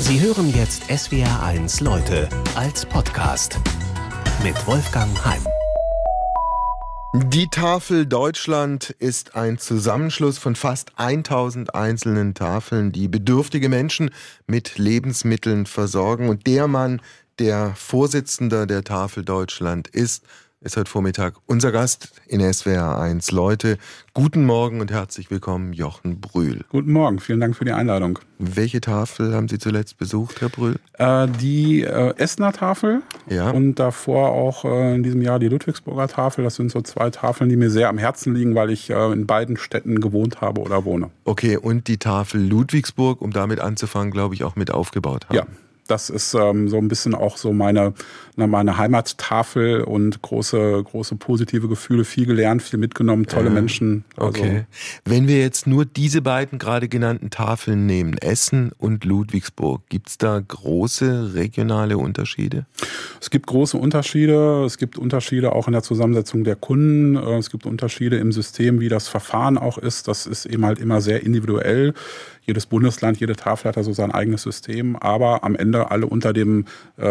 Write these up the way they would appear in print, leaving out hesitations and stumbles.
Sie hören jetzt SWR1 Leute als Podcast mit Wolfgang Heim. Die Tafel Deutschland ist ein Zusammenschluss von fast 1000 einzelnen Tafeln, die bedürftige Menschen mit Lebensmitteln versorgen. Und der Mann, der Vorsitzender der Tafel Deutschland ist heute Vormittag unser Gast in SWR1 Leute. Guten Morgen und herzlich willkommen, Jochen Brühl. Guten Morgen, vielen Dank für die Einladung. Welche Tafel haben Sie zuletzt besucht, Herr Brühl? Die Essener Tafel, ja, und davor auch in diesem Jahr die Ludwigsburger Tafel. Das sind so zwei Tafeln, die mir sehr am Herzen liegen, weil ich in beiden Städten gewohnt habe oder wohne. Okay, und die Tafel Ludwigsburg, um damit anzufangen, glaube ich, auch mit aufgebaut haben. Ja. Das ist so ein bisschen auch so meine Heimattafel und große positive Gefühle, viel gelernt, viel mitgenommen, tolle Menschen. Also okay. Wenn wir jetzt nur diese beiden gerade genannten Tafeln nehmen, Essen und Ludwigsburg, gibt es da große regionale Unterschiede? Es gibt große Unterschiede. Es gibt Unterschiede auch in der Zusammensetzung der Kunden. Es gibt Unterschiede im System, wie das Verfahren auch ist. Das ist eben halt immer sehr individuell. Jedes Bundesland, jede Tafel hat da so sein eigenes System, aber am Ende alle unter dem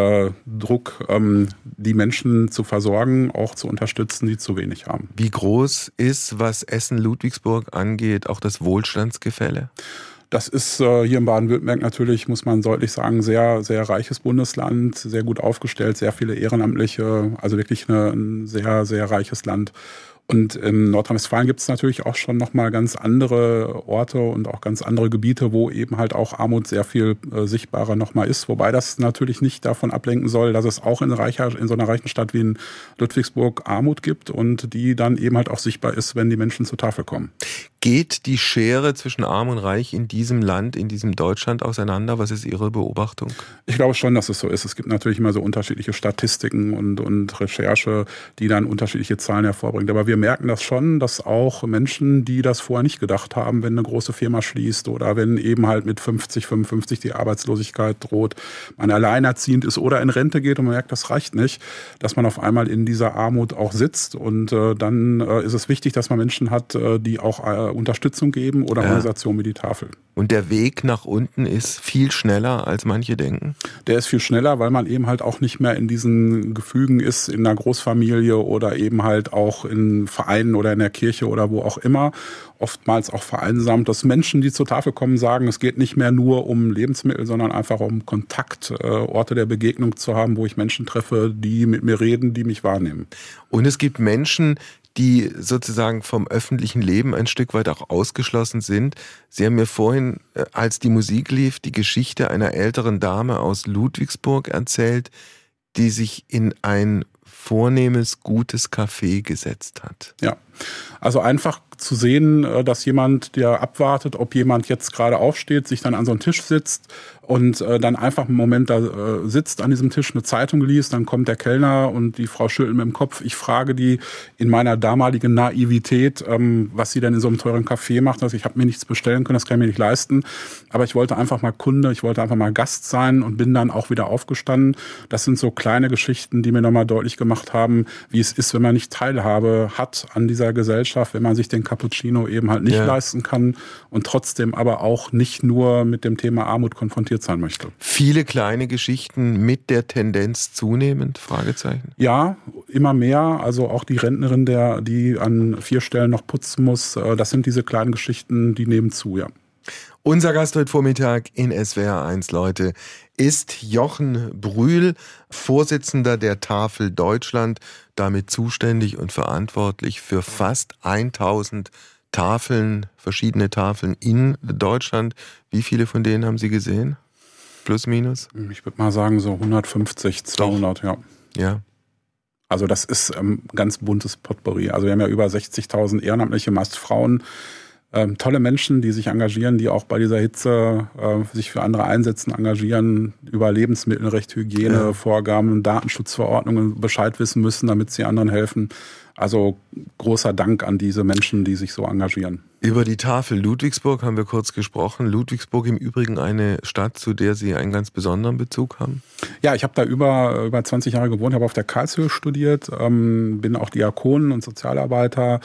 Druck, die Menschen zu versorgen, auch zu unterstützen, die zu wenig haben. Wie groß ist, was Essen-Ludwigsburg angeht, auch das Wohlstandsgefälle? Das ist hier in Baden-Württemberg natürlich, muss man deutlich sagen, sehr, sehr reiches Bundesland, sehr gut aufgestellt, sehr viele Ehrenamtliche, also wirklich ein sehr, sehr reiches Land. Und in Nordrhein-Westfalen gibt es natürlich auch schon nochmal ganz andere Orte und auch ganz andere Gebiete, wo eben halt auch Armut sehr viel sichtbarer nochmal ist. Wobei das natürlich nicht davon ablenken soll, dass es auch in so einer reichen Stadt wie in Ludwigsburg Armut gibt und die dann eben halt auch sichtbar ist, wenn die Menschen zur Tafel kommen. Geht die Schere zwischen Arm und Reich in diesem Land, in diesem Deutschland auseinander? Was ist Ihre Beobachtung? Ich glaube schon, dass es so ist. Es gibt natürlich immer so unterschiedliche Statistiken und Recherche, die dann unterschiedliche Zahlen hervorbringt. Aber wir merken das schon, dass auch Menschen, die das vorher nicht gedacht haben, wenn eine große Firma schließt oder wenn eben halt mit 50, 55 die Arbeitslosigkeit droht, man alleinerziehend ist oder in Rente geht und man merkt, das reicht nicht, dass man auf einmal in dieser Armut auch sitzt. Und dann ist es wichtig, dass man Menschen hat, die auch Unterstützung geben oder Organisationen wie die Tafel. Und der Weg nach unten ist viel schneller, als manche denken? Der ist viel schneller, weil man eben halt auch nicht mehr in diesen Gefügen ist, in einer Großfamilie oder eben halt auch in Vereinen oder in der Kirche oder wo auch immer. Oftmals auch vereinsamt, dass Menschen, die zur Tafel kommen, sagen, es geht nicht mehr nur um Lebensmittel, sondern einfach um Kontakt, Orte der Begegnung zu haben, wo ich Menschen treffe, die mit mir reden, die mich wahrnehmen. Und es gibt Menschen, die sozusagen vom öffentlichen Leben ein Stück weit auch ausgeschlossen sind. Sie haben mir vorhin, als die Musik lief, die Geschichte einer älteren Dame aus Ludwigsburg erzählt, die sich in ein vornehmes, gutes Café gesetzt hat. Ja, also einfach zu sehen, dass jemand, der abwartet, ob jemand jetzt gerade aufsteht, sich dann an so einen Tisch sitzt und dann einfach einen Moment da sitzt an diesem Tisch, eine Zeitung liest, dann kommt der Kellner und die Frau schüttelt mit dem Kopf. Ich frage die in meiner damaligen Naivität, was sie denn in so einem teuren Café macht. Also ich habe mir nichts bestellen können, das kann ich mir nicht leisten, aber ich wollte einfach mal Kunde, ich wollte einfach mal Gast sein und bin dann auch wieder aufgestanden. Das sind so kleine Geschichten, die mir nochmal deutlich gemacht haben, wie es ist, wenn man nicht Teilhabe hat an dieser Gesellschaft, wenn man sich den Cappuccino eben halt nicht leisten kann und trotzdem aber auch nicht nur mit dem Thema Armut konfrontiert sein möchte. Viele kleine Geschichten mit der Tendenz zunehmend? Fragezeichen. Ja, immer mehr. Also auch die Rentnerin, die an 4 Stellen noch putzen muss, das sind diese kleinen Geschichten, die nehmen zu, ja. Unser Gast heute Vormittag in SWR1 Leute ist Jochen Brühl, Vorsitzender der Tafel Deutschland, damit zuständig und verantwortlich für fast 1000 Tafeln, verschiedene Tafeln in Deutschland. Wie viele von denen haben Sie gesehen? Plus, minus? Ich würde mal sagen so 150, 200, Doch. Ja. Also das ist ganz buntes Potpourri. Also wir haben ja über 60.000 Ehrenamtliche, meist Frauen. Tolle Menschen, die sich engagieren, die auch bei dieser Hitze sich für andere einsetzen, engagieren, über Lebensmittelrecht, Hygiene, Vorgaben, Datenschutzverordnungen Bescheid wissen müssen, damit sie anderen helfen. Also großer Dank an diese Menschen, die sich so engagieren. Über die Tafel Ludwigsburg haben wir kurz gesprochen. Ludwigsburg im Übrigen eine Stadt, zu der Sie einen ganz besonderen Bezug haben? Ja, ich habe da über 20 Jahre gewohnt, habe auf der Karlshöhe studiert, bin auch Diakon und Sozialarbeiter,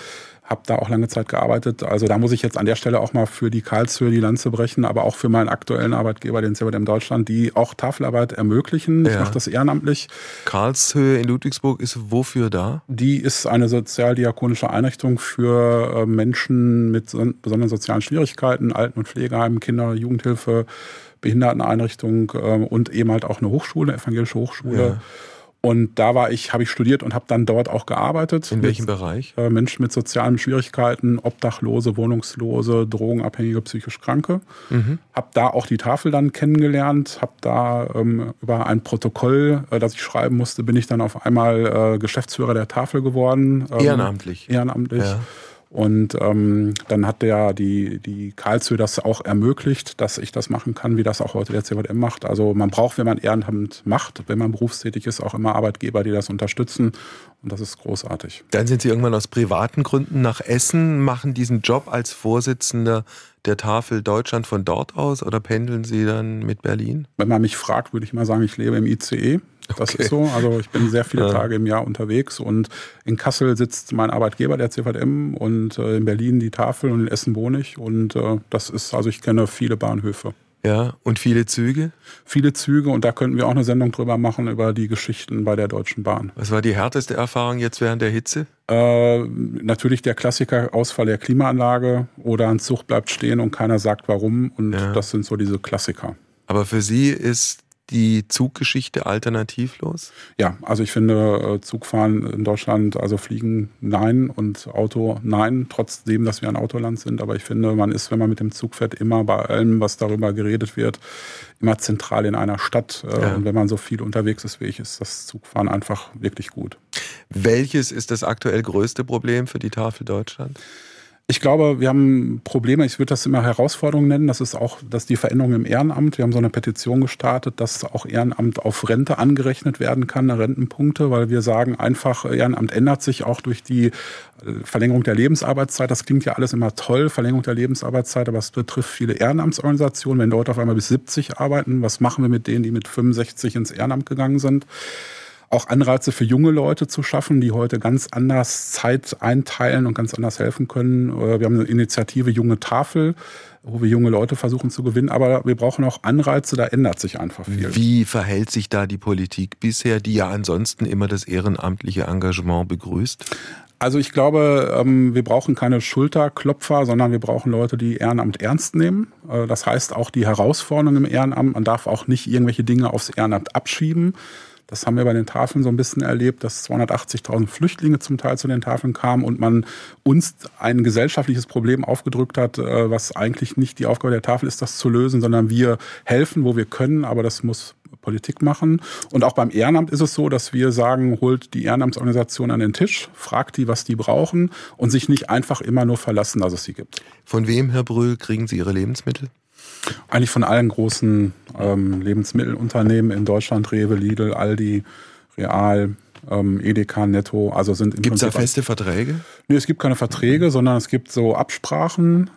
Habe da auch lange Zeit gearbeitet. Also da muss ich jetzt an der Stelle auch mal für die Karlshöhe die Lanze brechen, aber auch für meinen aktuellen Arbeitgeber, den CVJM Deutschland, die auch Tafelarbeit ermöglichen. Ich mache das ehrenamtlich. Karlshöhe in Ludwigsburg ist wofür da? Die ist eine sozialdiakonische Einrichtung für Menschen mit besonderen sozialen Schwierigkeiten, Alten- und Pflegeheimen, Kinder-, Jugendhilfe, Behinderteneinrichtung und eben halt auch eine Hochschule, evangelische Hochschule. Ja. Und da habe ich studiert und habe dann dort auch gearbeitet. In welchem Bereich? Menschen mit sozialen Schwierigkeiten, Obdachlose, Wohnungslose, Drogenabhängige, psychisch Kranke. Habe da auch die Tafel dann kennengelernt, habe da über ein Protokoll, das ich schreiben musste, bin ich dann auf einmal Geschäftsführer der Tafel geworden. Ehrenamtlich? Ehrenamtlich. Ja. Und dann hat die Karlshöhe das auch ermöglicht, dass ich das machen kann, wie das auch heute der CVJM macht. Also man braucht, wenn man Ehrenamt macht, wenn man berufstätig ist, auch immer Arbeitgeber, die das unterstützen. Und das ist großartig. Dann sind Sie irgendwann aus privaten Gründen nach Essen, machen diesen Job als Vorsitzender der Tafel Deutschland von dort aus oder pendeln Sie dann mit Berlin? Wenn man mich fragt, würde ich mal sagen, ich lebe im ICE. Das ist so. Also ich bin sehr viele Tage im Jahr unterwegs und in Kassel sitzt mein Arbeitgeber, der CVJM, und in Berlin die Tafel und in Essen wohne ich. Und das ist, also ich kenne viele Bahnhöfe. Ja, und viele Züge? Viele Züge, und da könnten wir auch eine Sendung drüber machen, über die Geschichten bei der Deutschen Bahn. Was war die härteste Erfahrung jetzt während der Hitze? Natürlich der Klassiker, Ausfall der Klimaanlage oder ein Zug bleibt stehen und keiner sagt warum. Und das sind so diese Klassiker. Aber für Sie ist die Zuggeschichte alternativlos? Ja, also ich finde Zugfahren in Deutschland, also Fliegen nein und Auto nein, trotzdem, dass wir ein Autoland sind. Aber ich finde, man ist, wenn man mit dem Zug fährt, immer bei allem, was darüber geredet wird, immer zentral in einer Stadt. Und wenn man so viel unterwegs ist wie ich, ist das Zugfahren einfach wirklich gut. Welches ist das aktuell größte Problem für die Tafel Deutschland? Ich glaube, wir haben Probleme, ich würde das immer Herausforderungen nennen, das ist die Veränderung im Ehrenamt. Wir haben so eine Petition gestartet, dass auch Ehrenamt auf Rente angerechnet werden kann, Rentenpunkte, weil wir sagen einfach, Ehrenamt ändert sich auch durch die Verlängerung der Lebensarbeitszeit. Das klingt ja alles immer toll, Verlängerung der Lebensarbeitszeit, aber es betrifft viele Ehrenamtsorganisationen. Wenn Leute auf einmal bis 70 arbeiten, was machen wir mit denen, die mit 65 ins Ehrenamt gegangen sind? Auch Anreize für junge Leute zu schaffen, die heute ganz anders Zeit einteilen und ganz anders helfen können. Wir haben eine Initiative Junge Tafel, wo wir junge Leute versuchen zu gewinnen. Aber wir brauchen auch Anreize, da ändert sich einfach viel. Wie verhält sich da die Politik bisher, die ja ansonsten immer das ehrenamtliche Engagement begrüßt? Also ich glaube, wir brauchen keine Schulterklopfer, sondern wir brauchen Leute, die Ehrenamt ernst nehmen. Das heißt auch die Herausforderungen im Ehrenamt. Man darf auch nicht irgendwelche Dinge aufs Ehrenamt abschieben. Das haben wir bei den Tafeln so ein bisschen erlebt, dass 280.000 Flüchtlinge zum Teil zu den Tafeln kamen und man uns ein gesellschaftliches Problem aufgedrückt hat, was eigentlich nicht die Aufgabe der Tafel ist, das zu lösen, sondern wir helfen, wo wir können, aber das muss Politik machen. Und auch beim Ehrenamt ist es so, dass wir sagen, holt die Ehrenamtsorganisation an den Tisch, fragt die, was die brauchen und sich nicht einfach immer nur verlassen, dass es sie gibt. Von wem, Herr Brühl, kriegen Sie Ihre Lebensmittel? Eigentlich von allen großen Lebensmittelunternehmen in Deutschland, Rewe, Lidl, Aldi, Real, Edeka, Netto. Also Gibt es da feste Verträge? Nee, es gibt keine Verträge, sondern es gibt so Absprachen.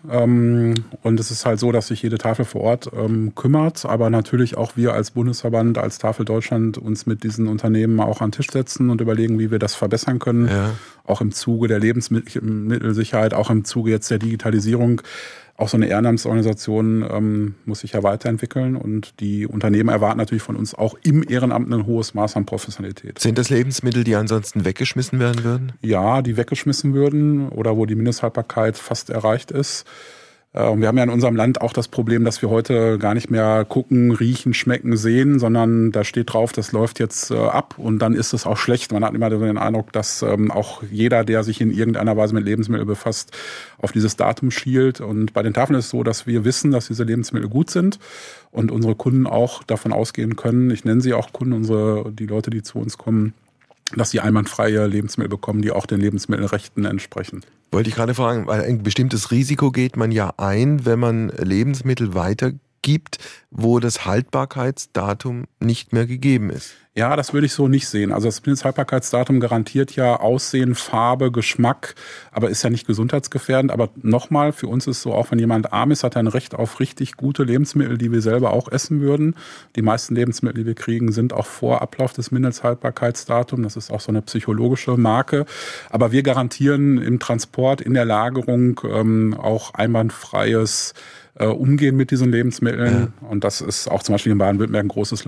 Und es ist halt so, dass sich jede Tafel vor Ort kümmert. Aber natürlich auch wir als Bundesverband, als Tafel Deutschland uns mit diesen Unternehmen auch an den Tisch setzen und überlegen, wie wir das verbessern können. Ja. Auch im Zuge der Lebensmittelsicherheit, auch im Zuge jetzt der Digitalisierung. Auch so eine Ehrenamtsorganisation muss sich ja weiterentwickeln und die Unternehmen erwarten natürlich von uns auch im Ehrenamt ein hohes Maß an Professionalität. Sind das Lebensmittel, die ansonsten weggeschmissen werden würden? Ja, die weggeschmissen würden oder wo die Mindesthaltbarkeit fast erreicht ist. Und wir haben ja in unserem Land auch das Problem, dass wir heute gar nicht mehr gucken, riechen, schmecken, sehen, sondern da steht drauf, das läuft jetzt ab und dann ist es auch schlecht. Man hat immer den Eindruck, dass auch jeder, der sich in irgendeiner Weise mit Lebensmitteln befasst, auf dieses Datum schielt. Und bei den Tafeln ist es so, dass wir wissen, dass diese Lebensmittel gut sind und unsere Kunden auch davon ausgehen können. Ich nenne sie auch Kunden, die Leute, die zu uns kommen, dass sie einwandfreie Lebensmittel bekommen, die auch den Lebensmittelrechten entsprechen. Wollte ich gerade fragen, weil ein bestimmtes Risiko geht man ja ein, wenn man Lebensmittel weitergibt, wo das Haltbarkeitsdatum nicht mehr gegeben ist. Ja, das würde ich so nicht sehen. Also das Mindesthaltbarkeitsdatum garantiert ja Aussehen, Farbe, Geschmack, aber ist ja nicht gesundheitsgefährdend. Aber nochmal, für uns ist so, auch wenn jemand arm ist, hat er ein Recht auf richtig gute Lebensmittel, die wir selber auch essen würden. Die meisten Lebensmittel, die wir kriegen, sind auch vor Ablauf des Mindesthaltbarkeitsdatums. Das ist auch so eine psychologische Marke. Aber wir garantieren im Transport, in der Lagerung auch einwandfreies Umgehen mit diesen Lebensmitteln. Ja. Und das ist auch zum Beispiel in Baden-Württemberg ein großer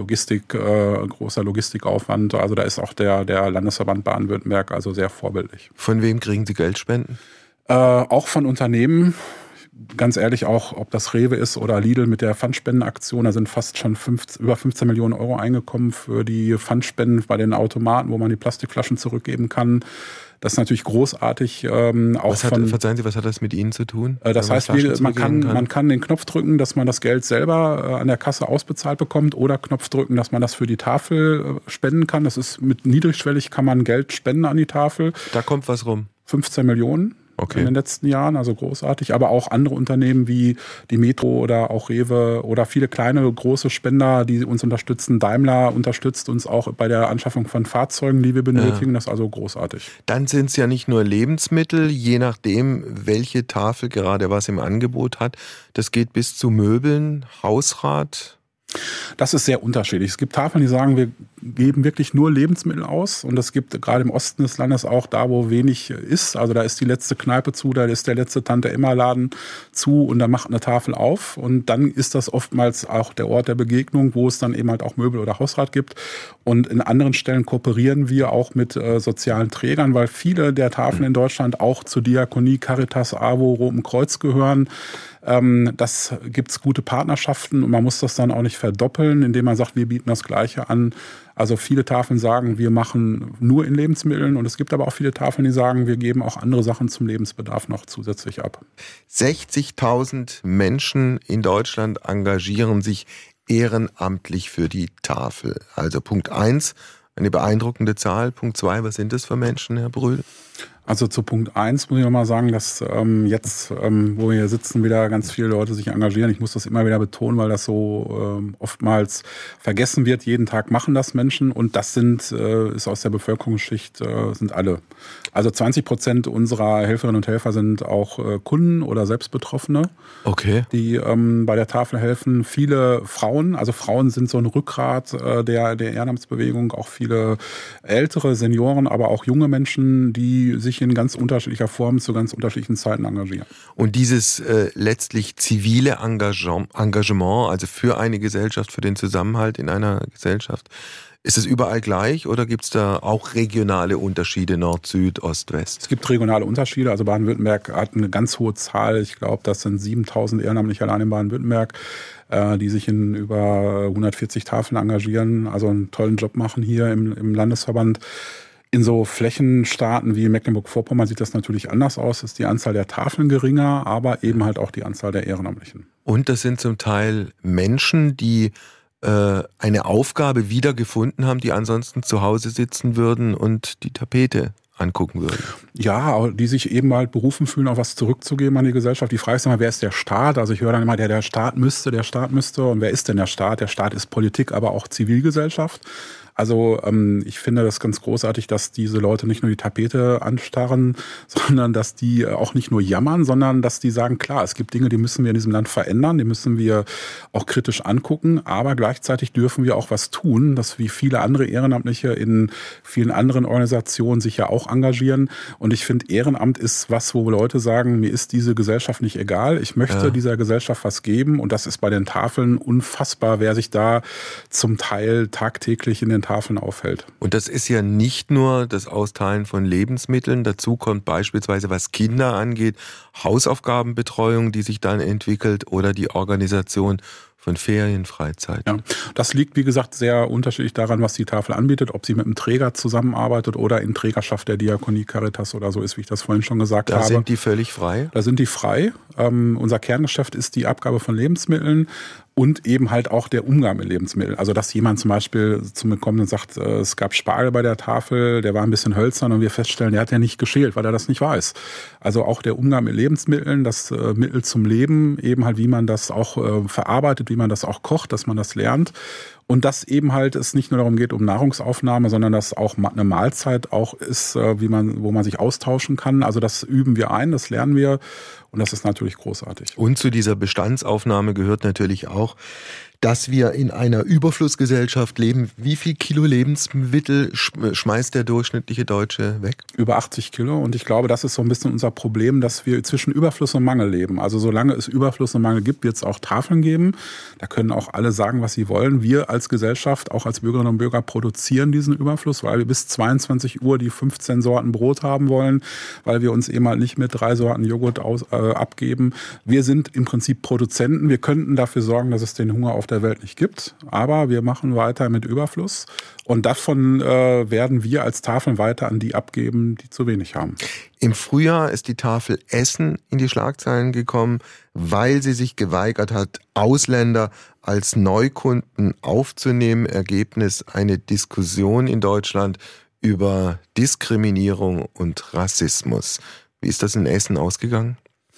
Logistikaufwand. Also da ist auch der Landesverband Baden-Württemberg also sehr vorbildlich. Von wem kriegen Sie Geldspenden? Auch von Unternehmen. Ganz ehrlich auch, ob das Rewe ist oder Lidl mit der Pfandspendenaktion, da sind fast schon über 15 Millionen Euro eingekommen für die Pfandspenden bei den Automaten, wo man die Plastikflaschen zurückgeben kann. Das ist natürlich großartig. Verzeihen Sie, was hat das mit Ihnen zu tun? Das heißt, man kann den Knopf drücken, dass man das Geld selber an der Kasse ausbezahlt bekommt, oder Knopf drücken, dass man das für die Tafel spenden kann. Das ist niedrigschwellig, kann man Geld spenden an die Tafel. Da kommt was rum? 15 Millionen. Okay. In den letzten Jahren, also großartig, aber auch andere Unternehmen wie die Metro oder auch Rewe oder viele kleine, große Spender, die uns unterstützen. Daimler unterstützt uns auch bei der Anschaffung von Fahrzeugen, die wir benötigen. Das ist also großartig. Dann sind es ja nicht nur Lebensmittel, je nachdem, welche Tafel gerade was im Angebot hat. Das geht bis zu Möbeln, Hausrat. Das ist sehr unterschiedlich. Es gibt Tafeln, die sagen, wir geben wirklich nur Lebensmittel aus, und es gibt gerade im Osten des Landes auch da, wo wenig ist. Also da ist die letzte Kneipe zu, da ist der letzte Tante-Emma-Laden zu, und da macht eine Tafel auf, und dann ist das oftmals auch der Ort der Begegnung, wo es dann eben halt auch Möbel oder Hausrat gibt. Und in anderen Stellen kooperieren wir auch mit sozialen Trägern, weil viele der Tafeln in Deutschland auch zur Diakonie, Caritas, AWO, Rotem Kreuz gehören. Das gibt's gute Partnerschaften, und man muss das dann auch nicht verdoppeln, indem man sagt, wir bieten das Gleiche an. Also viele Tafeln sagen, wir machen nur in Lebensmitteln, und es gibt aber auch viele Tafeln, die sagen, wir geben auch andere Sachen zum Lebensbedarf noch zusätzlich ab. 60.000 Menschen in Deutschland engagieren sich ehrenamtlich für die Tafel. Also Punkt 1, eine beeindruckende Zahl. Punkt 2, was sind das für Menschen, Herr Brühl? Also zu Punkt 1 muss ich nochmal sagen, dass jetzt, wo wir hier sitzen, wieder ganz viele Leute sich engagieren. Ich muss das immer wieder betonen, weil das so oftmals vergessen wird. Jeden Tag machen das Menschen, und das ist aus der Bevölkerungsschicht, sind alle. Also 20% unserer Helferinnen und Helfer sind auch Kunden oder Selbstbetroffene, okay, die bei der Tafel helfen. Viele Frauen, also Frauen sind so ein Rückgrat der Ehrenamtsbewegung, auch viele ältere Senioren, aber auch junge Menschen, die sich in ganz unterschiedlicher Form zu ganz unterschiedlichen Zeiten engagieren. Und dieses letztlich zivile Engagement, also für eine Gesellschaft, für den Zusammenhalt in einer Gesellschaft, ist es überall gleich, oder gibt es da auch regionale Unterschiede, Nord, Süd, Ost, West? Es gibt regionale Unterschiede. Also Baden-Württemberg hat eine ganz hohe Zahl. Ich glaube, das sind 7.000 Ehrenamtliche allein in Baden-Württemberg, die sich in über 140 Tafeln engagieren, also einen tollen Job machen hier im Landesverband. In so Flächenstaaten wie Mecklenburg-Vorpommern sieht das natürlich anders aus. Ist die Anzahl der Tafeln geringer, aber eben halt auch die Anzahl der Ehrenamtlichen. Und das sind zum Teil Menschen, die eine Aufgabe wiedergefunden haben, die ansonsten zu Hause sitzen würden und die Tapete angucken würden. Ja, die sich eben halt berufen fühlen, auch was zurückzugeben an die Gesellschaft. Die Frage ist immer, wer ist der Staat? Also ich höre dann immer, der Staat müsste. Und wer ist denn der Staat? Der Staat ist Politik, aber auch Zivilgesellschaft. Also ich finde das ganz großartig, dass diese Leute nicht nur die Tapete anstarren, sondern dass die auch nicht nur jammern, sondern dass die sagen, klar, es gibt Dinge, die müssen wir in diesem Land verändern, die müssen wir auch kritisch angucken, aber gleichzeitig dürfen wir auch was tun, dass wie viele andere Ehrenamtliche in vielen anderen Organisationen sich ja auch engagieren. Und ich finde, Ehrenamt ist was, wo Leute sagen, mir ist diese Gesellschaft nicht egal, ich möchte dieser Gesellschaft was geben, und das ist bei den Tafeln unfassbar, wer sich da zum Teil tagtäglich in den Tafeln aufhält. Und das ist ja nicht nur das Austeilen von Lebensmitteln, dazu kommt beispielsweise, was Kinder angeht, Hausaufgabenbetreuung, die sich dann entwickelt, oder die Organisation von Ferien, Freizeit. Ja, das liegt, wie gesagt, sehr unterschiedlich daran, was die Tafel anbietet, ob sie mit einem Träger zusammenarbeitet oder in Trägerschaft der Diakonie, Caritas oder so ist, wie ich das vorhin schon gesagt habe. Da sind die völlig frei? Da sind die frei. Unser Kerngeschäft ist die Abgabe von Lebensmitteln und eben halt auch der Umgang mit Lebensmitteln. Also dass jemand zum Beispiel zu mir kommt und sagt, es gab Spargel bei der Tafel, der war ein bisschen hölzern, und wir feststellen, der hat ja nicht geschält, weil er das nicht weiß. Also auch der Umgang mit Lebensmitteln, das Mittel zum Leben, eben halt wie man das auch verarbeitet, wie man das auch kocht, dass man das lernt. Und dass eben halt es nicht nur darum geht, um Nahrungsaufnahme, sondern dass auch eine Mahlzeit auch ist, wo man sich austauschen kann. Also das üben wir ein, das lernen wir und das ist natürlich großartig. Und zu dieser Bestandsaufnahme gehört natürlich auch, dass wir in einer Überflussgesellschaft leben. Wie viel Kilo Lebensmittel schmeißt der durchschnittliche Deutsche weg? Über 80 Kilo. Und ich glaube, das ist so ein bisschen unser Problem, dass wir zwischen Überfluss und Mangel leben. Also solange es Überfluss und Mangel gibt, wird es auch Tafeln geben. Da können auch alle sagen, was sie wollen. Wir als Gesellschaft, auch als Bürgerinnen und Bürger, produzieren diesen Überfluss, weil wir bis 22 Uhr die 15 Sorten Brot haben wollen, weil wir uns eben halt nicht mit 3 Sorten Joghurt abgeben. Wir sind im Prinzip Produzenten. Wir könnten dafür sorgen, dass es den Hunger auf der Welt nicht gibt, aber wir machen weiter mit Überfluss und davon werden wir als Tafeln weiter an die abgeben, die zu wenig haben. Im Frühjahr ist die Tafel Essen in die Schlagzeilen gekommen, weil sie sich geweigert hat, Ausländer als Neukunden aufzunehmen. Ergebnis eine Diskussion in Deutschland über Diskriminierung und Rassismus. Wie ist das in Essen ausgegangen?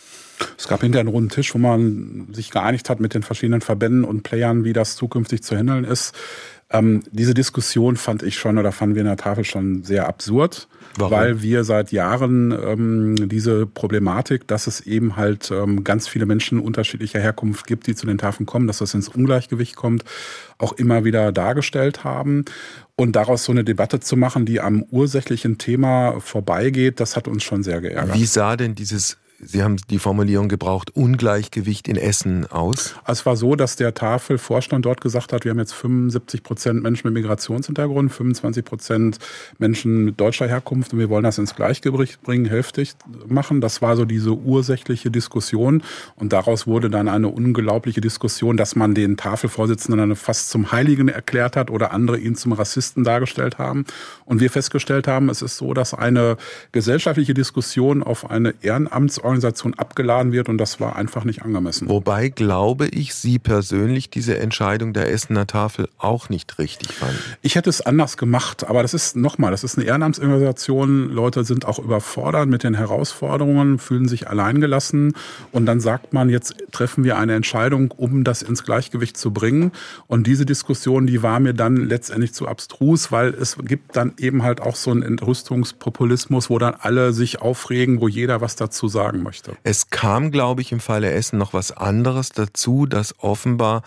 Es gab hinterher einen runden Tisch, wo man sich geeinigt hat mit den verschiedenen Verbänden und Playern, wie das zukünftig zu handeln ist. Diese Diskussion fanden wir in der Tafel schon sehr absurd. Warum? Weil wir seit Jahren diese Problematik, dass es eben halt ganz viele Menschen unterschiedlicher Herkunft gibt, die zu den Tafeln kommen, dass das ins Ungleichgewicht kommt, auch immer wieder dargestellt haben. Und daraus so eine Debatte zu machen, die am ursächlichen Thema vorbeigeht, das hat uns schon sehr geärgert. Wie sah denn Sie haben die Formulierung gebraucht, Ungleichgewicht in Essen aus? Es war so, dass der Tafelvorstand dort gesagt hat, wir haben jetzt 75% Menschen mit Migrationshintergrund, 25% Menschen mit deutscher Herkunft und wir wollen das ins Gleichgewicht bringen, hälftig machen. Das war so diese ursächliche Diskussion und daraus wurde dann eine unglaubliche Diskussion, dass man den Tafelvorsitzenden dann fast zum Heiligen erklärt hat oder andere ihn zum Rassisten dargestellt haben. Und wir festgestellt haben, es ist so, dass eine gesellschaftliche Diskussion auf eine Ehrenamtsorganisation abgeladen wird und das war einfach nicht angemessen. Wobei, glaube ich, Sie persönlich diese Entscheidung der Essener Tafel auch nicht richtig fanden. Ich hätte es anders gemacht, aber das ist eine Ehrenamtsorganisation. Leute sind auch überfordert mit den Herausforderungen, fühlen sich alleingelassen und dann sagt man, jetzt treffen wir eine Entscheidung, um das ins Gleichgewicht zu bringen. Und diese Diskussion, die war mir dann letztendlich zu abstrus, weil es gibt dann eben halt auch so einen Entrüstungspopulismus, wo dann alle sich aufregen, wo jeder was dazu sagen möchte. Es kam, glaube ich, im Falle Essen noch was anderes dazu, dass offenbar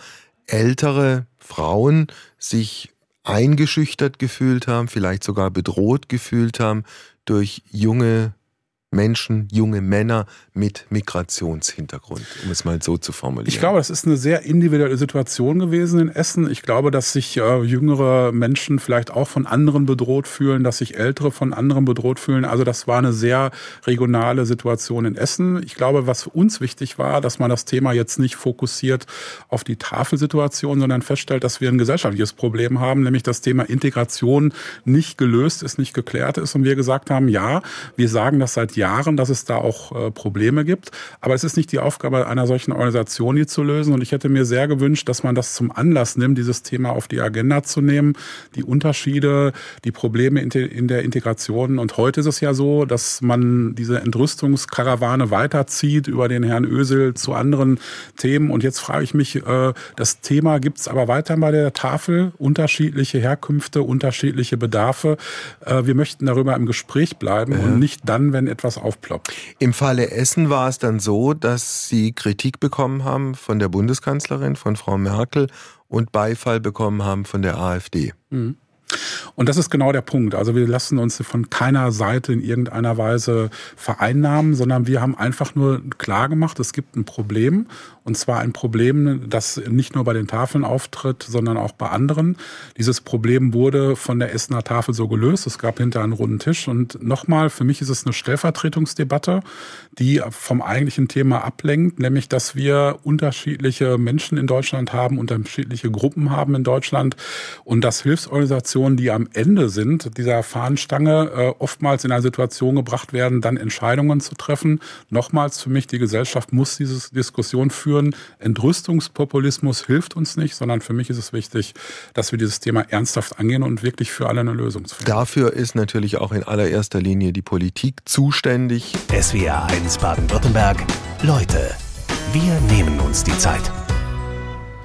ältere Frauen sich eingeschüchtert gefühlt haben, vielleicht sogar bedroht gefühlt haben durch junge Menschen, junge Männer mit Migrationshintergrund, um es mal so zu formulieren. Ich glaube, das ist eine sehr individuelle Situation gewesen in Essen. Ich glaube, dass sich jüngere Menschen vielleicht auch von anderen bedroht fühlen, dass sich Ältere von anderen bedroht fühlen. Also das war eine sehr regionale Situation in Essen. Ich glaube, was für uns wichtig war, dass man das Thema jetzt nicht fokussiert auf die Tafelsituation, sondern feststellt, dass wir ein gesellschaftliches Problem haben, nämlich das Thema Integration nicht gelöst ist, nicht geklärt ist. Und wir gesagt haben, ja, wir sagen das seit Jahren, dass es da auch Probleme gibt. Aber es ist nicht die Aufgabe einer solchen Organisation, die zu lösen. Und ich hätte mir sehr gewünscht, dass man das zum Anlass nimmt, dieses Thema auf die Agenda zu nehmen, die Unterschiede, die Probleme in der Integration. Und heute ist es ja so, dass man diese Entrüstungskarawane weiterzieht über den Herrn Ösel zu anderen Themen. Und jetzt frage ich mich, das Thema gibt es aber weiter bei der Tafel, unterschiedliche Herkünfte, unterschiedliche Bedarfe. Wir möchten darüber im Gespräch bleiben und nicht dann, wenn etwas aufploppt. Im Falle Essen war es dann so, dass Sie Kritik bekommen haben von der Bundeskanzlerin, von Frau Merkel und Beifall bekommen haben von der AfD. Mhm. Und das ist genau der Punkt. Also wir lassen uns von keiner Seite in irgendeiner Weise vereinnahmen, sondern wir haben einfach nur klar gemacht, es gibt ein Problem. Und zwar ein Problem, das nicht nur bei den Tafeln auftritt, sondern auch bei anderen. Dieses Problem wurde von der Essener Tafel so gelöst. Es gab hinterher einen runden Tisch. Und nochmal, für mich ist es eine Stellvertretungsdebatte, die vom eigentlichen Thema ablenkt, nämlich, dass wir unterschiedliche Menschen in Deutschland haben, unterschiedliche Gruppen haben in Deutschland und dass Hilfsorganisationen, die am Ende sind, dieser Fahnenstange, oftmals in eine Situation gebracht werden, dann Entscheidungen zu treffen. Nochmals, für mich, die Gesellschaft muss diese Diskussion führen. Entrüstungspopulismus hilft uns nicht, sondern für mich ist es wichtig, dass wir dieses Thema ernsthaft angehen und wirklich für alle eine Lösung finden. Dafür ist natürlich auch in allererster Linie die Politik zuständig. SWR 1 Baden-Württemberg. Leute, wir nehmen uns die Zeit.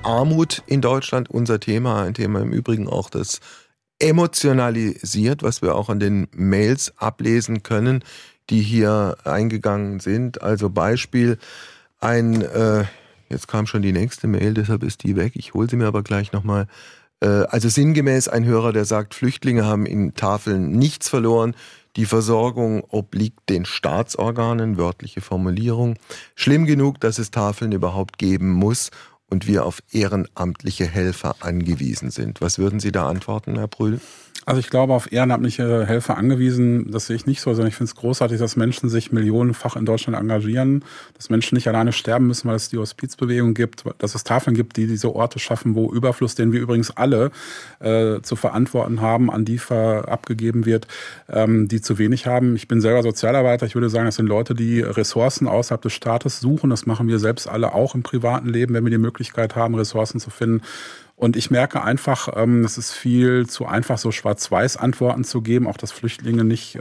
Armut in Deutschland, unser Thema, ein Thema im Übrigen auch, das emotionalisiert, was wir auch an den Mails ablesen können, die hier eingegangen sind. Also Beispiel, jetzt kam schon die nächste Mail, deshalb ist die weg, ich hole sie mir aber gleich nochmal. Also sinngemäß ein Hörer, der sagt, Flüchtlinge haben in Tafeln nichts verloren. Die Versorgung obliegt den Staatsorganen, wörtliche Formulierung. Schlimm genug, dass es Tafeln überhaupt geben muss und wir auf ehrenamtliche Helfer angewiesen sind. Was würden Sie da antworten, Herr Brühl? Also ich glaube, auf ehrenamtliche Helfer angewiesen, das sehe ich nicht so, sondern ich finde es großartig, dass Menschen sich millionenfach in Deutschland engagieren, dass Menschen nicht alleine sterben müssen, weil es die Hospizbewegung gibt, dass es Tafeln gibt, die diese Orte schaffen, wo Überfluss, den wir übrigens alle zu verantworten haben, an die abgegeben wird, die zu wenig haben. Ich bin selber Sozialarbeiter, ich würde sagen, das sind Leute, die Ressourcen außerhalb des Staates suchen, das machen wir selbst alle auch im privaten Leben, wenn wir die Möglichkeit haben, Ressourcen zu finden. Und ich merke einfach, es ist viel zu einfach, so Schwarz-Weiß-Antworten zu geben, auch dass Flüchtlinge nicht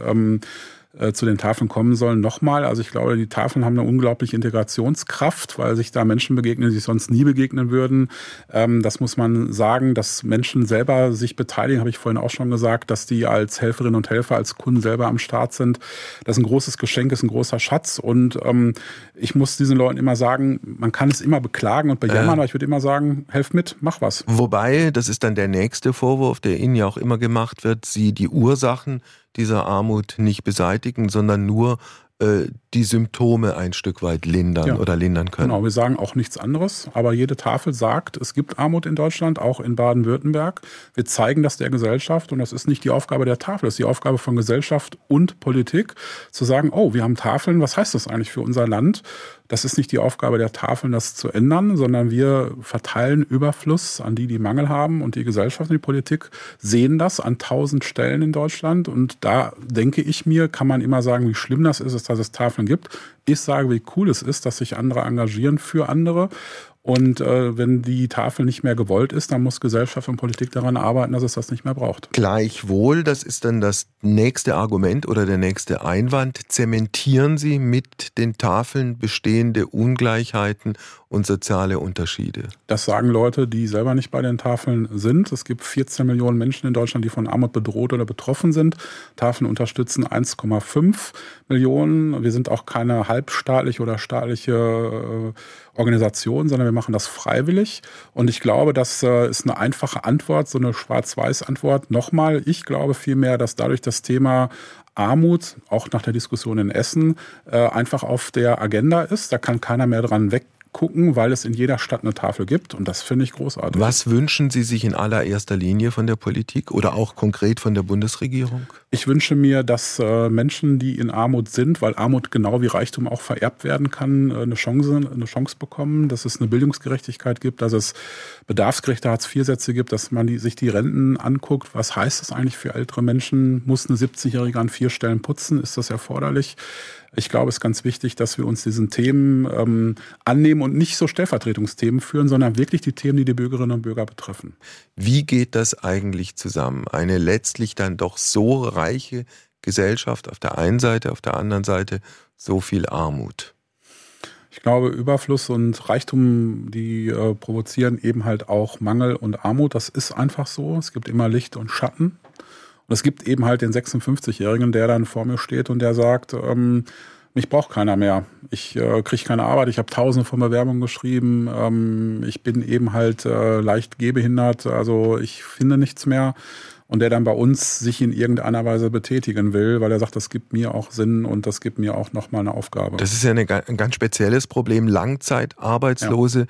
zu den Tafeln kommen sollen. Nochmal, also ich glaube, die Tafeln haben eine unglaubliche Integrationskraft, weil sich da Menschen begegnen, die sich sonst nie begegnen würden. Das muss man sagen, dass Menschen selber sich beteiligen, habe ich vorhin auch schon gesagt, dass die als Helferinnen und Helfer, als Kunden selber am Start sind. Das ist ein großes Geschenk, ist ein großer Schatz und ich muss diesen Leuten immer sagen, man kann es immer beklagen und bejammern, aber ich würde immer sagen, helft mit, mach was. Wobei, das ist dann der nächste Vorwurf, der Ihnen ja auch immer gemacht wird, Sie die Ursachen dieser Armut nicht beseitigen, sondern nur die Symptome ein Stück weit lindern oder lindern können. Genau, wir sagen auch nichts anderes, aber jede Tafel sagt, es gibt Armut in Deutschland, auch in Baden-Württemberg. Wir zeigen das der Gesellschaft und das ist nicht die Aufgabe der Tafel, das ist die Aufgabe von Gesellschaft und Politik, zu sagen, oh, wir haben Tafeln, was heißt das eigentlich für unser Land? Das ist nicht die Aufgabe der Tafeln, das zu ändern, sondern wir verteilen Überfluss an die, die Mangel haben und die Gesellschaft und die Politik sehen das an 1000 Stellen in Deutschland und da denke ich mir, kann man immer sagen, wie schlimm das ist, dass es Tafeln gibt. Ich sage, wie cool es ist, dass sich andere engagieren für andere. Und wenn die Tafel nicht mehr gewollt ist, dann muss Gesellschaft und Politik daran arbeiten, dass es das nicht mehr braucht. Gleichwohl, das ist dann das nächste Argument oder der nächste Einwand, zementieren Sie mit den Tafeln bestehende Ungleichheiten und soziale Unterschiede. Das sagen Leute, die selber nicht bei den Tafeln sind. Es gibt 14 Millionen Menschen in Deutschland, die von Armut bedroht oder betroffen sind. Tafeln unterstützen 1,5 Millionen. Wir sind auch keine halbstaatliche oder staatliche Organisation, sondern wir machen das freiwillig. Und ich glaube, das ist eine einfache Antwort, so eine Schwarz-Weiß-Antwort. Nochmal, ich glaube vielmehr, dass dadurch das Thema Armut, auch nach der Diskussion in Essen, einfach auf der Agenda ist. Da kann keiner mehr dran weggucken, weil es in jeder Stadt eine Tafel gibt und das finde ich großartig. Was wünschen Sie sich in allererster Linie von der Politik oder auch konkret von der Bundesregierung? Ich wünsche mir, dass Menschen, die in Armut sind, weil Armut genau wie Reichtum auch vererbt werden kann, eine Chance bekommen, dass es eine Bildungsgerechtigkeit gibt, dass es bedarfsgerechte Hartz-IV-Sätze gibt, dass man sich die Renten anguckt. Was heißt das eigentlich für ältere Menschen? Muss eine 70-Jährige an 4 Stellen putzen? Ist das erforderlich? Ich glaube, es ist ganz wichtig, dass wir uns diesen Themen annehmen und nicht so Stellvertretungsthemen führen, sondern wirklich die Themen, die die Bürgerinnen und Bürger betreffen. Wie geht das eigentlich zusammen? Eine letztlich dann doch so reiche Gesellschaft auf der einen Seite, auf der anderen Seite so viel Armut. Ich glaube, Überfluss und Reichtum, die provozieren eben halt auch Mangel und Armut. Das ist einfach so. Es gibt immer Licht und Schatten. Und es gibt eben halt den 56-Jährigen, der dann vor mir steht und der sagt, mich braucht keiner mehr. Ich kriege keine Arbeit, ich habe Tausende von Bewerbungen geschrieben, ich bin eben halt leicht gehbehindert, also ich finde nichts mehr. Und der dann bei uns sich in irgendeiner Weise betätigen will, weil er sagt, das gibt mir auch Sinn und das gibt mir auch nochmal eine Aufgabe. Das ist ja ein ganz spezielles Problem. Langzeitarbeitslose,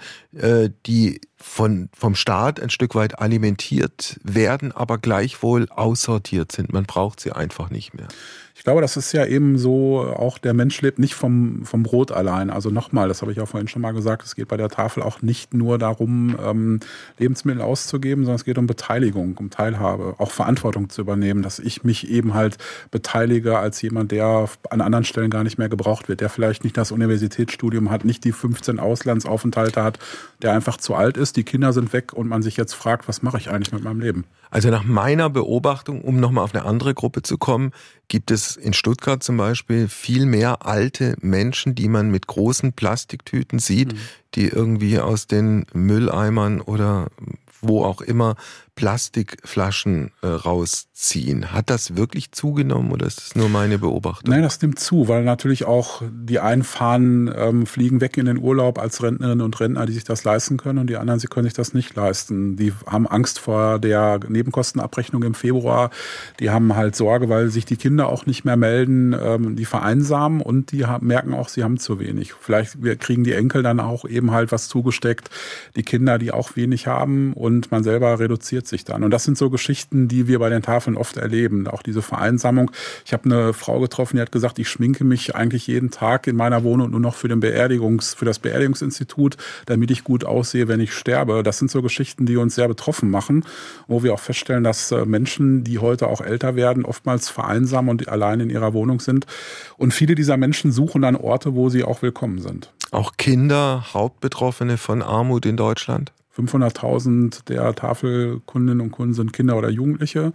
die vom Staat ein Stück weit alimentiert werden, aber gleichwohl aussortiert sind. Man braucht sie einfach nicht mehr. Ich glaube, das ist ja eben so, auch der Mensch lebt nicht vom Brot allein. Also nochmal, das habe ich auch vorhin schon mal gesagt, es geht bei der Tafel auch nicht nur darum, Lebensmittel auszugeben, sondern es geht um Beteiligung, um Teilhabe. Auch auch Verantwortung zu übernehmen, dass ich mich eben halt beteilige als jemand, der an anderen Stellen gar nicht mehr gebraucht wird, der vielleicht nicht das Universitätsstudium hat, nicht die 15 Auslandsaufenthalte hat, der einfach zu alt ist, die Kinder sind weg und man sich jetzt fragt, was mache ich eigentlich mit meinem Leben? Also nach meiner Beobachtung, um nochmal auf eine andere Gruppe zu kommen, gibt es in Stuttgart zum Beispiel viel mehr alte Menschen, die man mit großen Plastiktüten sieht, die irgendwie aus den Mülleimern oder wo auch immer Plastikflaschen rausziehen. Hat das wirklich zugenommen oder ist das nur meine Beobachtung? Nein, das nimmt zu, weil natürlich auch die einen fliegen weg in den Urlaub als Rentnerinnen und Rentner, die sich das leisten können, und die anderen, sie können sich das nicht leisten. Die haben Angst vor der Nebenkostenabrechnung im Februar, die haben halt Sorge, weil sich die Kinder auch nicht mehr melden, die vereinsamen und die merken auch, sie haben zu wenig. Vielleicht kriegen die Enkel dann auch eben halt was zugesteckt, die Kinder, die auch wenig haben, und man selber reduziert sich dann. Und das sind so Geschichten, die wir bei den Tafeln oft erleben. Auch diese Vereinsamung. Ich habe eine Frau getroffen, die hat gesagt, ich schminke mich eigentlich jeden Tag in meiner Wohnung nur noch für das Beerdigungsinstitut, damit ich gut aussehe, wenn ich sterbe. Das sind so Geschichten, die uns sehr betroffen machen, wo wir auch feststellen, dass Menschen, die heute auch älter werden, oftmals vereinsamen und allein in ihrer Wohnung sind. Und viele dieser Menschen suchen dann Orte, wo sie auch willkommen sind. Auch Kinder, Hauptbetroffene von Armut in Deutschland? 500.000 der Tafelkundinnen und Kunden sind Kinder oder Jugendliche.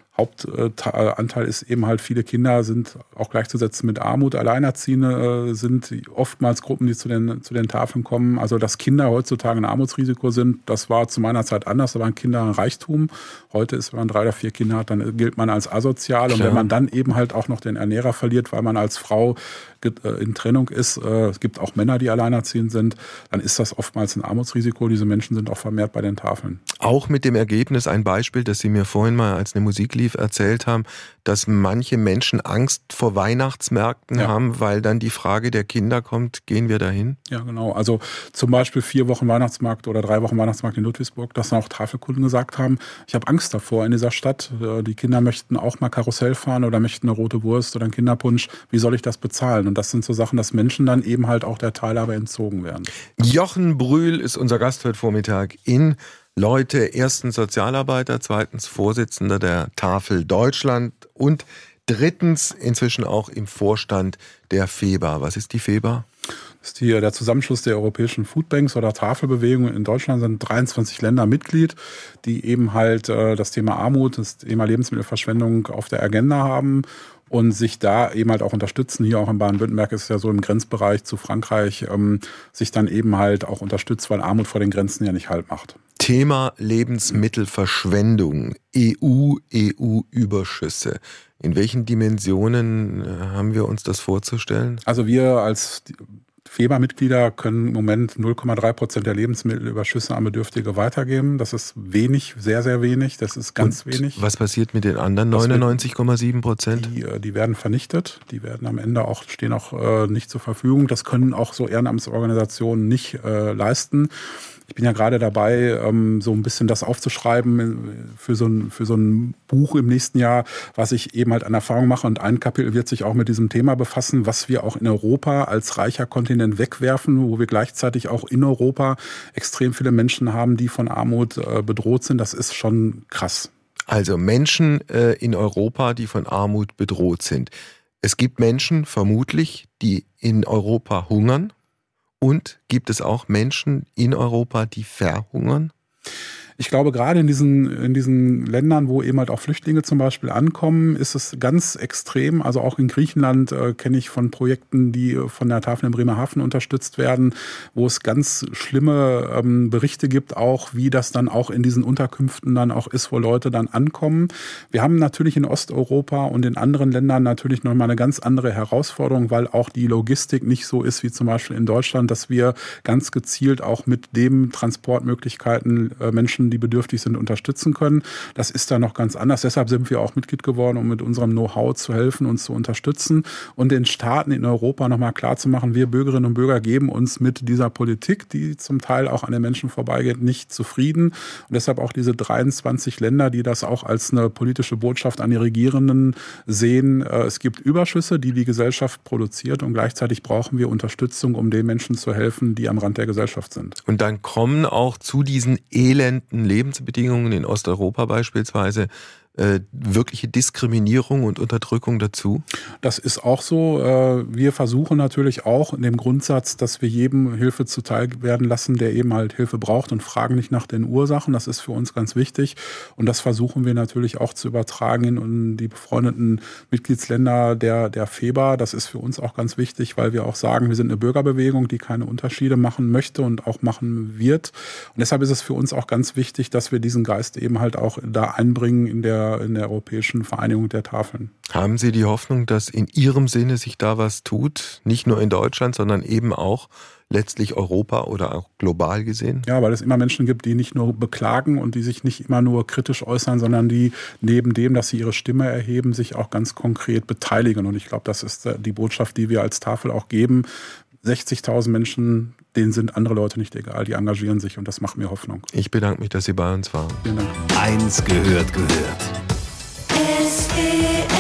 Hauptanteil ist eben halt, viele Kinder sind auch gleichzusetzen mit Armut. Alleinerziehende sind oftmals Gruppen, die zu den Tafeln kommen. Also, dass Kinder heutzutage ein Armutsrisiko sind, das war zu meiner Zeit anders. Da waren Kinder ein Reichtum. Heute ist, wenn man 3 oder 4 Kinder hat, dann gilt man als asozial. Klar. Und wenn man dann eben halt auch noch den Ernährer verliert, weil man als Frau in Trennung ist, es gibt auch Männer, die alleinerziehend sind, dann ist das oftmals ein Armutsrisiko. Diese Menschen sind auch vermehrt bei den Tafeln. Auch mit dem Ergebnis, ein Beispiel, das Sie mir vorhin mal als eine Musik lief, erzählt haben, dass manche Menschen Angst vor Weihnachtsmärkten haben, weil dann die Frage der Kinder kommt, gehen wir dahin? Ja, genau. Also zum Beispiel 4 Wochen Weihnachtsmarkt oder 3 Wochen Weihnachtsmarkt in Ludwigsburg, dass auch Tafelkunden gesagt haben, ich habe Angst davor in dieser Stadt. Die Kinder möchten auch mal Karussell fahren oder möchten eine rote Wurst oder einen Kinderpunsch. Wie soll ich das bezahlen? Und das sind so Sachen, dass Menschen dann eben halt auch der Teilhabe entzogen werden. Jochen Brühl ist unser Gast heute Vormittag in Leute, erstens Sozialarbeiter, zweitens Vorsitzender der Tafel Deutschland und drittens inzwischen auch im Vorstand der FEBA. Was ist die FEBA? Das ist der Zusammenschluss der europäischen Foodbanks oder Tafelbewegung. In Deutschland sind 23 Länder Mitglied, die eben halt das Thema Armut, das Thema Lebensmittelverschwendung auf der Agenda haben und sich da eben halt auch unterstützen. Hier auch in Baden-Württemberg ist es ja so im Grenzbereich zu Frankreich, sich dann eben halt auch unterstützt, weil Armut vor den Grenzen ja nicht Halt macht. Thema Lebensmittelverschwendung, EU-Überschüsse. In welchen Dimensionen haben wir uns das vorzustellen? Also wir als FEBA-Mitglieder können im Moment 0,3% der Lebensmittelüberschüsse an Bedürftige weitergeben. Das ist wenig, sehr, sehr wenig. Das ist ganz wenig. Was passiert mit den anderen 99,7%? Die werden vernichtet. Die werden am Ende stehen auch nicht zur Verfügung. Das können auch so Ehrenamtsorganisationen nicht leisten. Ich bin ja gerade dabei, so ein bisschen das aufzuschreiben für so ein Buch im nächsten Jahr, was ich eben halt an Erfahrung mache. Und ein Kapitel wird sich auch mit diesem Thema befassen, was wir auch in Europa als reicher Kontinent wegwerfen, wo wir gleichzeitig auch in Europa extrem viele Menschen haben, die von Armut bedroht sind. Das ist schon krass. Also Menschen in Europa, die von Armut bedroht sind. Es gibt Menschen, vermutlich, die in Europa hungern. Und gibt es auch Menschen in Europa, die verhungern? Ich glaube, gerade in diesen Ländern, wo eben halt auch Flüchtlinge zum Beispiel ankommen, ist es ganz extrem. Also auch in Griechenland kenne ich von Projekten, die von der Tafel in Bremerhaven unterstützt werden, wo es ganz schlimme Berichte gibt, auch wie das dann auch in diesen Unterkünften dann auch ist, wo Leute dann ankommen. Wir haben natürlich in Osteuropa und in anderen Ländern natürlich nochmal eine ganz andere Herausforderung, weil auch die Logistik nicht so ist wie zum Beispiel in Deutschland, dass wir ganz gezielt auch mit den Transportmöglichkeiten Menschen, die bedürftig sind, unterstützen können. Das ist da noch ganz anders. Deshalb sind wir auch Mitglied geworden, um mit unserem Know-how zu helfen, uns zu unterstützen und den Staaten in Europa nochmal klarzumachen, wir Bürgerinnen und Bürger geben uns mit dieser Politik, die zum Teil auch an den Menschen vorbeigeht, nicht zufrieden. Und deshalb auch diese 23 Länder, die das auch als eine politische Botschaft an die Regierenden sehen. Es gibt Überschüsse, die die Gesellschaft produziert und gleichzeitig brauchen wir Unterstützung, um den Menschen zu helfen, die am Rand der Gesellschaft sind. Und dann kommen auch zu diesen elenden Lebensbedingungen in Osteuropa beispielsweise wirkliche Diskriminierung und Unterdrückung dazu? Das ist auch so. Wir versuchen natürlich auch in dem Grundsatz, dass wir jedem Hilfe zuteil werden lassen, der eben halt Hilfe braucht, und fragen nicht nach den Ursachen. Das ist für uns ganz wichtig. Und das versuchen wir natürlich auch zu übertragen in die befreundeten Mitgliedsländer der FEBA. Das ist für uns auch ganz wichtig, weil wir auch sagen, wir sind eine Bürgerbewegung, die keine Unterschiede machen möchte und auch machen wird. Und deshalb ist es für uns auch ganz wichtig, dass wir diesen Geist eben halt auch da einbringen in der Europäischen Vereinigung der Tafeln. Haben Sie die Hoffnung, dass in Ihrem Sinne sich da was tut? Nicht nur in Deutschland, sondern eben auch letztlich Europa oder auch global gesehen? Ja, weil es immer Menschen gibt, die nicht nur beklagen und die sich nicht immer nur kritisch äußern, sondern die neben dem, dass sie ihre Stimme erheben, sich auch ganz konkret beteiligen. Und ich glaube, das ist die Botschaft, die wir als Tafel auch geben. 60.000 Menschen, denen sind andere Leute nicht egal, die engagieren sich, und das macht mir Hoffnung. Ich bedanke mich, dass Sie bei uns waren. Vielen Dank. Eins gehört. SWR